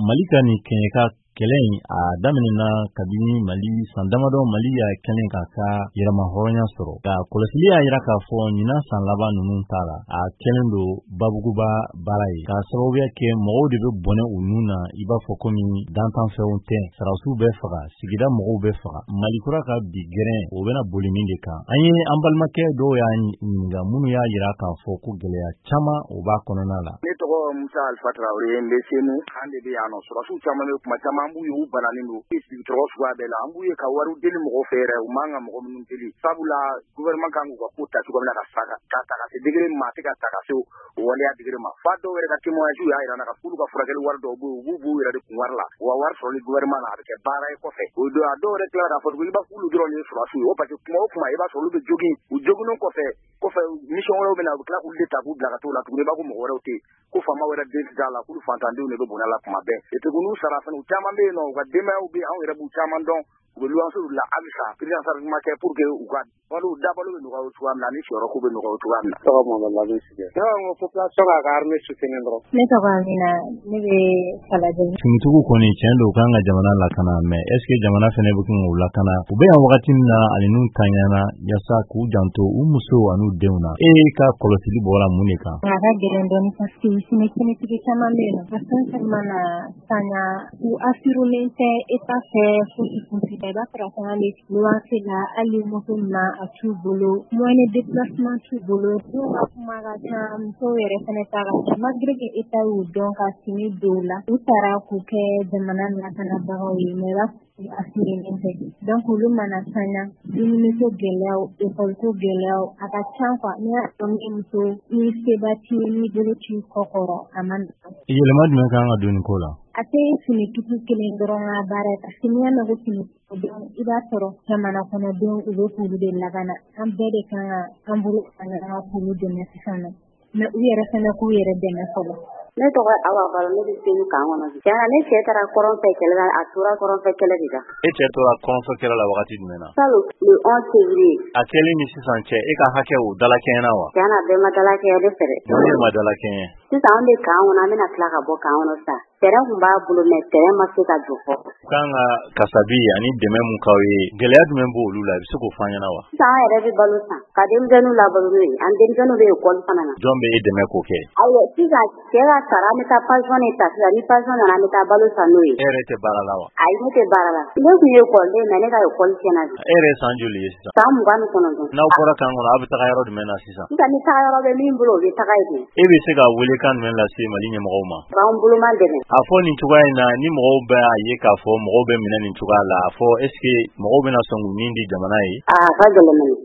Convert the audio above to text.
Malika ni Kenyaka kelen a daminina kabini Mali sandamado Mali ya kelen ka yirama horonya soro ka kolosili ya yira ka fo nyina san laba nunun tala a kelen do babuguba barai ka sababu ke mogo de be bone ununa iba fo komi dantan feunte sarasu be faga sigida mogo be faga Mali kura ka bigren o bena bolimin de kan anye ambalmake do ya nga munu ya yira ka fo ku geleya chama o ba konona la ne to Musa Alfa Traoré mbesenu hande be ano sarasu chama me kuma chama ambu yu bananindo isi troswa bela ambu ye ka waru deli mo fere o manga mo mun deli sabula gouvernement kan ko kota to gomna ka saka ka se digre ma te ka saka so wala digre ma fado were ka timo aju ya ira na ka fulu ka furakel wardo bu ira de warla wa war so ni gouvernement na ke bara ko fe o do ado re klara fo ko ba fulu dro ni surasu o pa ke kuma e ba so lu be jogi o joguno ko fe mission wala be na kla ku de tabu bla ka to la ku ba ko mo wora te ko fama wera de dala ku fantande ne be bonala kuma be e te kunu sarafa no chama be no ga dema ubi an yɛrɛ b'u caman dɔn u bɛ luwanse la halisa président sarima kɛ pour que u ka wali dabalo bɛ nɔgɔya cogoya min na ni siyɔrɔ ko bɛ nɔgɔya cogoya min na. Tɔgɔ Mamadu Lamini Sise. Ne ko population ka armée soutenu dɔrɔn. Ne tɔgɔ Amina ne bɛ Falajɛ. Finitigiw kɔni tiɲɛ don kan ka jamana lakana mais est ce que jamana fɛnɛ bɛ kun k'u lakana u bɛ yan wagati min na ale n'u tanyana yasa k'u janto u muso an'u denw na ka kɔlɔsili bɔra mun de kan. A ka gɛlɛn dɔɔni parce que finitigi caman bɛ yen nɔ parce que seulement na tanya u assurer tɛ état fɛ fosi b'a sɔrɔ caman bɛ luwanse la hali moto na a t'u bolo moyen de déplacement t'u bolo n'u ka kuma ka ca musow yɛrɛ fɛnɛ ta ka ca malgré que état y'u dɔn ka sini don la u taara k'u kɛ jamana lakanabagaw ye mais b'a assurer tɛ donc olu mana tanya dumuniko gɛlɛyaw école gɛlɛyaw a ka ca quoi ne y'a dɔn ni muso ni seba t'i ye ni bolo t'i kɔ kɔrɔ a man nɔgɔn. Yɛlɛma jumɛn kan ka don nin ko la? A tɛ finitigi kelen dɔrɔn ka baara ye parce que n'i y'a mɛn ko finitigi i b'a sɔrɔ jamana kɔnɔdenw u bɛ k'olu de lakana an bɛɛ de kan ka an bolo an ka k'olu dɛmɛ sisan nɔ mais u yɛrɛ fɛnɛ k'u yɛrɛ dɛmɛ fɔlɔ. Ne tɔgɔ Awa Balo ne bɛ Senu kan kɔnɔ bi. Tiɲɛna ne cɛ taara kɔrɔnfɛ kɛlɛ la a tora kɔrɔnfɛ kɛlɛ de kan. E cɛ tora kɔrɔnfɛ kɛlɛ la wagati jumɛn na? Salon le 11 février. A kɛlen ni sisan cɛ e ka hakɛ o dalakɛɲɛna wa? Tiɲɛna bɛɛ ma dalakɛɲɛ de fɛ dɛ. Mun de ma dalakɛɲɛ? Sisan anw de kan kɔnɔ an bɛna tila ka bɔ kan kɔnɔ sa. Terrain kun b'a bolo mais terrain ma se ka jɔ fɔlɔ. Kan ka kasabi ani dɛmɛ mun k'aw ye gɛlɛya jumɛn b'o olu la i bɛ se k'o fɔ an ɲɛna wa? Sisan an yɛrɛ bɛ balo san ka denmisɛnninw labalo n'o ye an denmisɛnninw bɛ école fana na. Jɔn bɛ e dɛmɛ k'o kɛ? Ayiwa sisan cɛ ka sara an bɛ taa pension de ta sisan ni pension nana an bɛ taa balo san n'o ye. E yɛrɛ tɛ baara la wa? Ayi ne tɛ baara la. Ne kun ye école mais ne ka école tiɲɛna bi. E yɛrɛ ye san joli ye sisan? San 29. N'aw bɔra kan kɔnɔ aw bɛ taga yɔrɔ jumɛn na sisan? Sisan ni taga yɔrɔ bɛ min bolo o bɛ taga yen. E bɛ se ka welekan jumɛn lase Mali ɲɛmɔgɔw ma? B'an bolo man dɛmɛ. A fɔ nin cogoya in na ni mɔgɔw bɛ a ye k'a fɔ mɔgɔw bɛ minɛ nin cogoya la a fɔ est ce que mɔgɔw bɛna sɔn k'u nin di jamana ye? Ka gɛlɛn